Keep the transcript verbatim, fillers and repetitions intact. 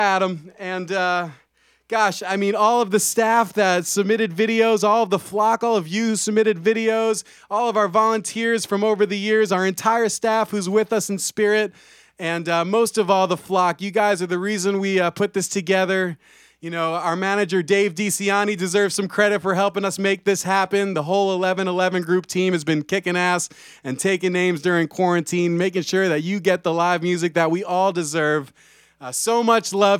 Adam, and uh, gosh, I mean, all of the staff that submitted videos, all of the flock, all of you who submitted videos, all of our volunteers from over the years, our entire staff who's with us in spirit, and uh, most of all, the flock. You guys are the reason we uh, put this together. You know, our manager, Dave DeCiani, deserves some credit for helping us make this happen. The whole eleven eleven group team has been kicking ass and taking names during quarantine, making sure that you get the live music that we all deserve. Uh, so much love